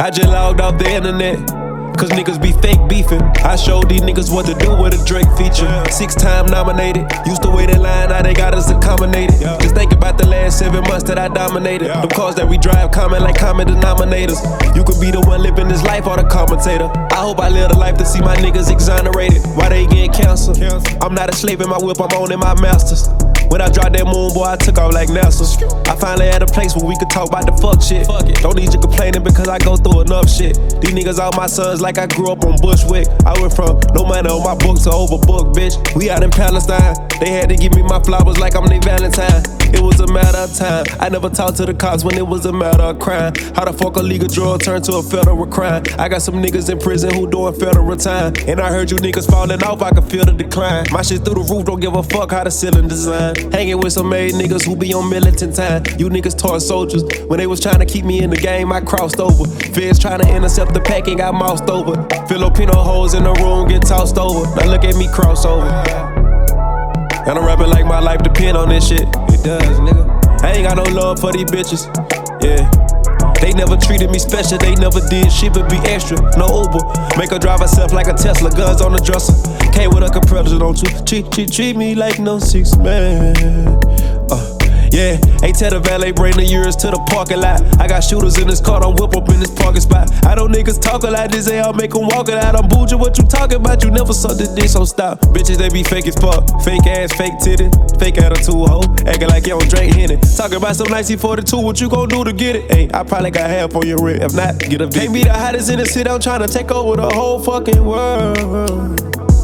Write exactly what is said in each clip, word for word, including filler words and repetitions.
I just logged off the internet, cause niggas be fake beefing. I showed these niggas what to do with a Drake feature. Six time nominated, used to wait in line, now they got us accommodated. Just think about the last seven months that I dominated. The cars that we drive common like common denominators. You could be the one living this life or the commentator. I hope I live a life to see my niggas exonerated. Why they getting canceled? I'm not a slave in my whip, I'm owning my masters. When I dropped that moon, boy, I took off like NASA. I finally had a place where we could talk about the fuck shit. Fuck it. Don't need you complaining because I go through enough shit. These niggas all my sons like I grew up on Bushwick. I went from no money on my books to overbooked, bitch. We out in Palestine. They had to give me my flowers like I'm their Valentine. It was a matter of time. I never talked to the cops when it was a matter of crime. How the fuck a legal drug turned to a federal crime? I got some niggas in prison who doing federal time. And I heard you niggas falling off, I can feel the decline. My shit through the roof, don't give a fuck how the ceiling design. Hanging with some made niggas who be on militant time. You niggas taught soldiers. When they was trying to keep me in the game, I crossed over. Feds trying to intercept the pack and got moused over. Filipino hoes in the room get tossed over. Now look at me cross over. And I'm rapping like my life depend on this shit. It does, nigga. I ain't got no love for these bitches. Yeah. They never treated me special, they never did shit but be extra. No Uber, make her drive herself like a Tesla, guns on the dresser. Came with a compressor, don't you treat, treat, treat me like no six man. Uh. Yeah, hey, tell the valet, bring the years to the parking lot. I got shooters in this car, don't whip up in this parking spot. I know niggas talking like this, they all make them walk it out. I'm bougie, what you talking about? You never sucked the dick, so stop. Bitches, they be fake as fuck. Fake ass, fake titty, fake attitude, hoe. Acting like you don't drink Henny. Talking about some nineteen forty-two, what you gon' do to get it? Hey, I probably got half on your rib. If not, get a dick. Can't be the hottest in the city, I'm trying to take over the whole fucking world.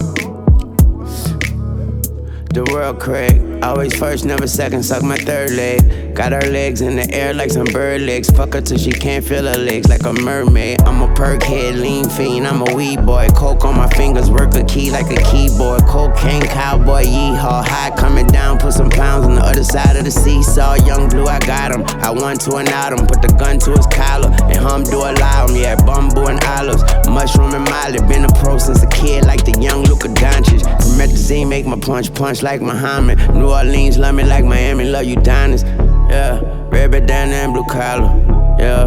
The world Craig, always first, never second, suck my third leg. Got her legs in the air like some bird legs. Fuck her till she can't feel her legs like a mermaid. I'm a perk head, lean fiend, I'm a weed boy. Coke on my fingers, work a key like a keyboard. Cocaine cowboy, yeehaw, high coming down, put some pounds on the other side of the seesaw. Young blue, I got him, I won to an autumn. Put the gun to his collar, and hum do allow him. Yeah, bamboo and olives, mushroom and Molly. Been a pro since a kid like the young Luka Doncic. Promethazine make my punch punch like Muhammad. New Orleans love me like Miami, love you Donis. Yeah, red bandana and blue collar. Yeah,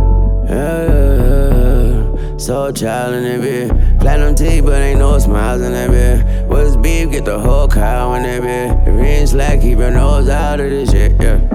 yeah. Soul child in that bitch. Platinum teeth, but ain't no smiles in that bitch. What's beef? Get the whole cow in that bitch. If he ain't slack, keep your nose out of this shit. Yeah.